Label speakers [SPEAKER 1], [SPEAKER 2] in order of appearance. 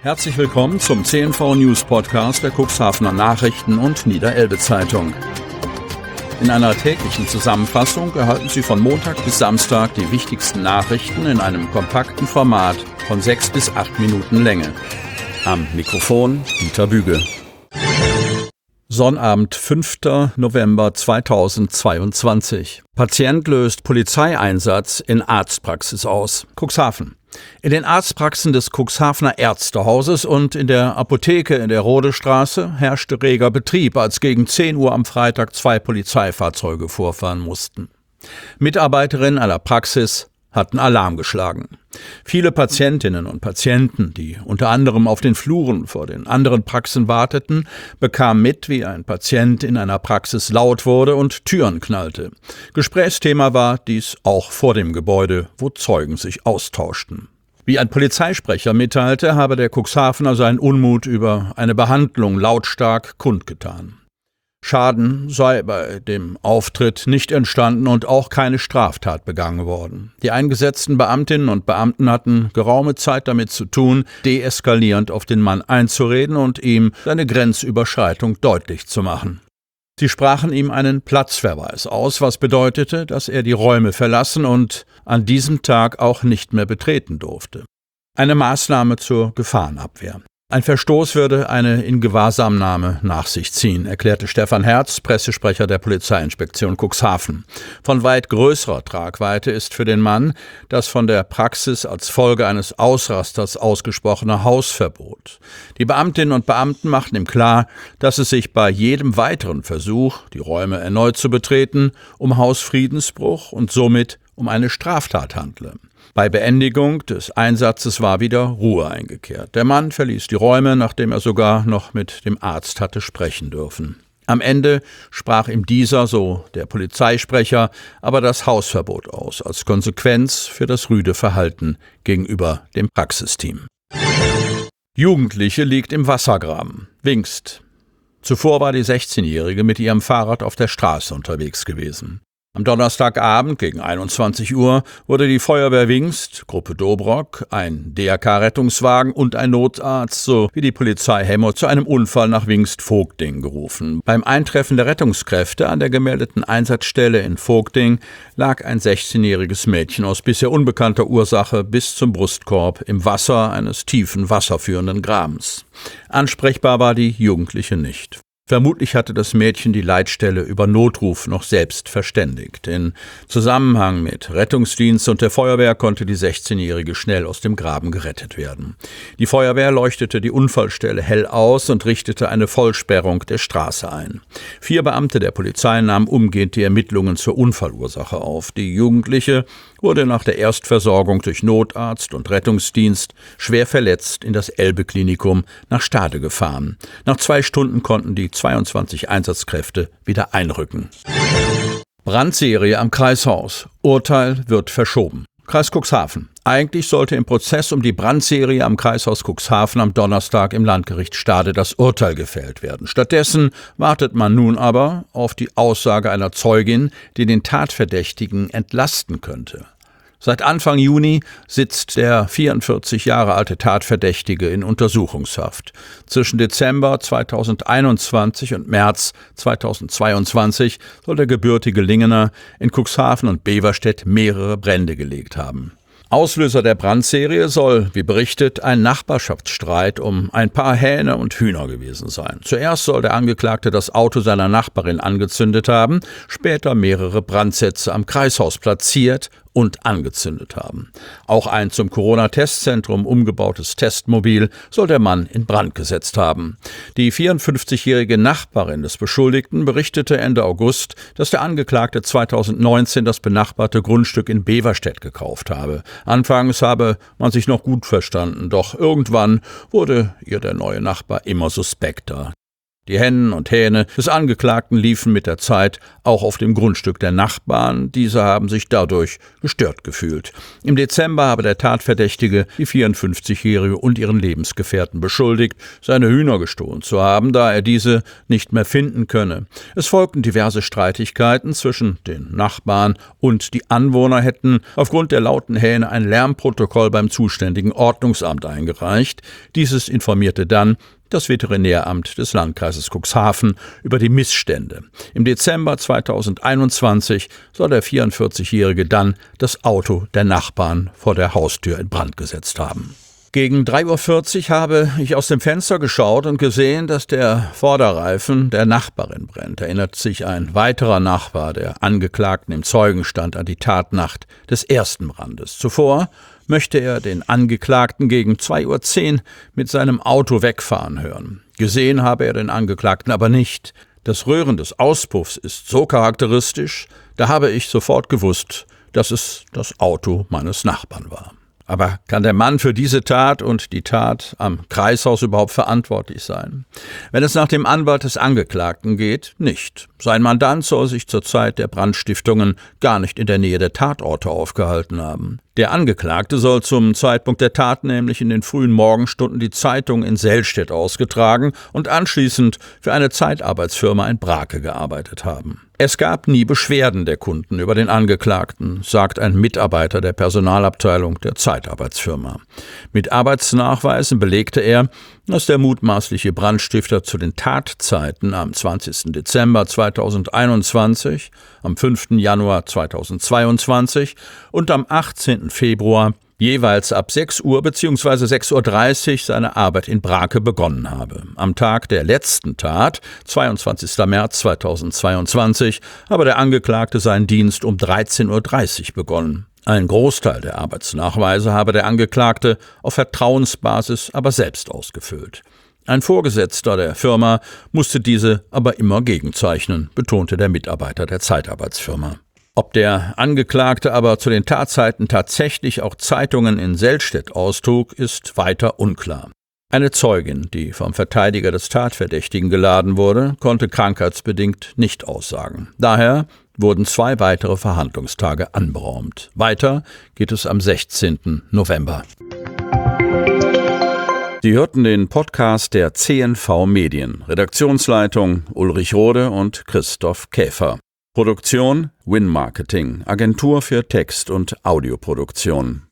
[SPEAKER 1] Herzlich willkommen zum CNV News Podcast der Cuxhavener Nachrichten und Niederelbe Zeitung. In einer täglichen Zusammenfassung erhalten Sie von Montag bis Samstag die wichtigsten Nachrichten in einem kompakten Format von 6 bis 8 Minuten Länge. Am Mikrofon Dieter Büge. Sonnabend, 5. November 2022. Patient löst Polizeieinsatz in Arztpraxis aus. Cuxhaven. In den Arztpraxen des Cuxhavener Ärztehauses und in der Apotheke in der Rodestraße herrschte reger Betrieb, als gegen 10 Uhr am Freitag 2 Polizeifahrzeuge vorfahren mussten. Mitarbeiterinnen einer Praxis hatten Alarm geschlagen. Viele Patientinnen und Patienten, die unter anderem auf den Fluren vor den anderen Praxen warteten, bekamen mit, wie ein Patient in einer Praxis laut wurde und Türen knallte. Gesprächsthema war dies auch vor dem Gebäude, wo Zeugen sich austauschten. Wie ein Polizeisprecher mitteilte, habe der Cuxhavener seinen Unmut über eine Behandlung lautstark kundgetan. Schaden sei bei dem Auftritt nicht entstanden und auch keine Straftat begangen worden. Die eingesetzten Beamtinnen und Beamten hatten geraume Zeit damit zu tun, deeskalierend auf den Mann einzureden und ihm seine Grenzüberschreitung deutlich zu machen. Sie sprachen ihm einen Platzverweis aus, was bedeutete, dass er die Räume verlassen und an diesem Tag auch nicht mehr betreten durfte. Eine Maßnahme zur Gefahrenabwehr. Ein Verstoß würde eine Ingewahrsamnahme nach sich ziehen, erklärte Stefan Herz, Pressesprecher der Polizeiinspektion Cuxhaven. Von weit größerer Tragweite ist für den Mann das von der Praxis als Folge eines Ausrasters ausgesprochene Hausverbot. Die Beamtinnen und Beamten machten ihm klar, dass es sich bei jedem weiteren Versuch, die Räume erneut zu betreten, um Hausfriedensbruch und somit um eine Straftat handle. Bei Beendigung des Einsatzes war wieder Ruhe eingekehrt. Der Mann verließ die Räume, nachdem er sogar noch mit dem Arzt hatte sprechen dürfen. Am Ende sprach ihm dieser, so der Polizeisprecher, aber das Hausverbot aus, als Konsequenz für das rüde Verhalten gegenüber dem Praxisteam. Jugendliche liegt im Wassergraben. Wingst. Zuvor war die 16-Jährige mit ihrem Fahrrad auf der Straße unterwegs gewesen. Am Donnerstagabend gegen 21 Uhr wurde die Feuerwehr Wingst, Gruppe Dobrock, ein DRK-Rettungswagen und ein Notarzt sowie die Polizei Hemmo zu einem Unfall nach Wingst-Vogting gerufen. Beim Eintreffen der Rettungskräfte an der gemeldeten Einsatzstelle in Vogting lag ein 16-jähriges Mädchen aus bisher unbekannter Ursache bis zum Brustkorb im Wasser eines tiefen, wasserführenden Grabens. Ansprechbar war die Jugendliche nicht. Vermutlich hatte das Mädchen die Leitstelle über Notruf noch selbst verständigt. In Zusammenhang mit Rettungsdienst und der Feuerwehr konnte die 16-Jährige schnell aus dem Graben gerettet werden. Die Feuerwehr leuchtete die Unfallstelle hell aus und richtete eine Vollsperrung der Straße ein. 4 Beamte der Polizei nahmen umgehend die Ermittlungen zur Unfallursache auf. Die Jugendliche wurde nach der Erstversorgung durch Notarzt und Rettungsdienst schwer verletzt in das Elbe-Klinikum nach Stade gefahren. Nach 2 Stunden konnten die 22 Einsatzkräfte wieder einrücken. Brandserie am Kreishaus. Urteil wird verschoben. Kreis Cuxhaven. Eigentlich sollte im Prozess um die Brandserie am Kreishaus Cuxhaven am Donnerstag im Landgericht Stade das Urteil gefällt werden. Stattdessen wartet man nun aber auf die Aussage einer Zeugin, die den Tatverdächtigen entlasten könnte. Seit Anfang Juni sitzt der 44 Jahre alte Tatverdächtige in Untersuchungshaft. Zwischen Dezember 2021 und März 2022 soll der gebürtige Lingener in Cuxhaven und Beverstedt mehrere Brände gelegt haben. Auslöser der Brandserie soll, wie berichtet, ein Nachbarschaftsstreit um ein paar Hähne und Hühner gewesen sein. Zuerst soll der Angeklagte das Auto seiner Nachbarin angezündet haben, später mehrere Brandsätze am Kreishaus platziert und angezündet haben. Auch ein zum Corona-Testzentrum umgebautes Testmobil soll der Mann in Brand gesetzt haben. Die 54-jährige Nachbarin des Beschuldigten berichtete Ende August, dass der Angeklagte 2019 das benachbarte Grundstück in Beverstedt gekauft habe. Anfangs habe man sich noch gut verstanden, doch irgendwann wurde ihr der neue Nachbar immer suspekter. Die Hennen und Hähne des Angeklagten liefen mit der Zeit auch auf dem Grundstück der Nachbarn. Diese haben sich dadurch gestört gefühlt. Im Dezember habe der Tatverdächtige die 54-Jährige und ihren Lebensgefährten beschuldigt, seine Hühner gestohlen zu haben, da er diese nicht mehr finden könne. Es folgten diverse Streitigkeiten zwischen den Nachbarn und die Anwohner hätten aufgrund der lauten Hähne ein Lärmprotokoll beim zuständigen Ordnungsamt eingereicht. Dieses informierte dann das Veterinäramt des Landkreises Cuxhaven über die Missstände. Im Dezember 2021 soll der 44-Jährige dann das Auto der Nachbarn vor der Haustür in Brand gesetzt haben. Gegen 3:40 Uhr habe ich aus dem Fenster geschaut und gesehen, dass der Vorderreifen der Nachbarin brennt. Erinnert sich ein weiterer Nachbar der Angeklagten im Zeugenstand an die Tatnacht des ersten Brandes. Zuvor möchte er den Angeklagten gegen 2:10 Uhr mit seinem Auto wegfahren hören. Gesehen habe er den Angeklagten aber nicht. Das Röhren des Auspuffs ist so charakteristisch, da habe ich sofort gewusst, dass es das Auto meines Nachbarn war. Aber kann der Mann für diese Tat und die Tat am Kreishaus überhaupt verantwortlich sein? Wenn es nach dem Anwalt des Angeklagten geht, nicht. Sein Mandant soll sich zur Zeit der Brandstiftungen gar nicht in der Nähe der Tatorte aufgehalten haben. Der Angeklagte soll zum Zeitpunkt der Tat nämlich in den frühen Morgenstunden die Zeitung in Selstedt ausgetragen und anschließend für eine Zeitarbeitsfirma in Brake gearbeitet haben. Es gab nie Beschwerden der Kunden über den Angeklagten, sagt ein Mitarbeiter der Personalabteilung der Zeitarbeitsfirma. Mit Arbeitsnachweisen belegte er, dass der mutmaßliche Brandstifter zu den Tatzeiten am 20. Dezember 2021, am 5. Januar 2022 und am 18. Februar jeweils ab 6 Uhr bzw. 6:30 Uhr seine Arbeit in Brake begonnen habe. Am Tag der letzten Tat, 22. März 2022, habe der Angeklagte seinen Dienst um 13:30 Uhr begonnen. Ein Großteil der Arbeitsnachweise habe der Angeklagte auf Vertrauensbasis aber selbst ausgefüllt. Ein Vorgesetzter der Firma musste diese aber immer gegenzeichnen, betonte der Mitarbeiter der Zeitarbeitsfirma. Ob der Angeklagte aber zu den Tatzeiten tatsächlich auch Zeitungen in Selstedt austrug, ist weiter unklar. Eine Zeugin, die vom Verteidiger des Tatverdächtigen geladen wurde, konnte krankheitsbedingt nicht aussagen. Daher wurden 2 weitere Verhandlungstage anberaumt. Weiter geht es am 16. November. Sie hörten den Podcast der CNV Medien. Redaktionsleitung Ulrich Rode und Christoph Käfer. Produktion Win Marketing, Agentur für Text- und Audioproduktion.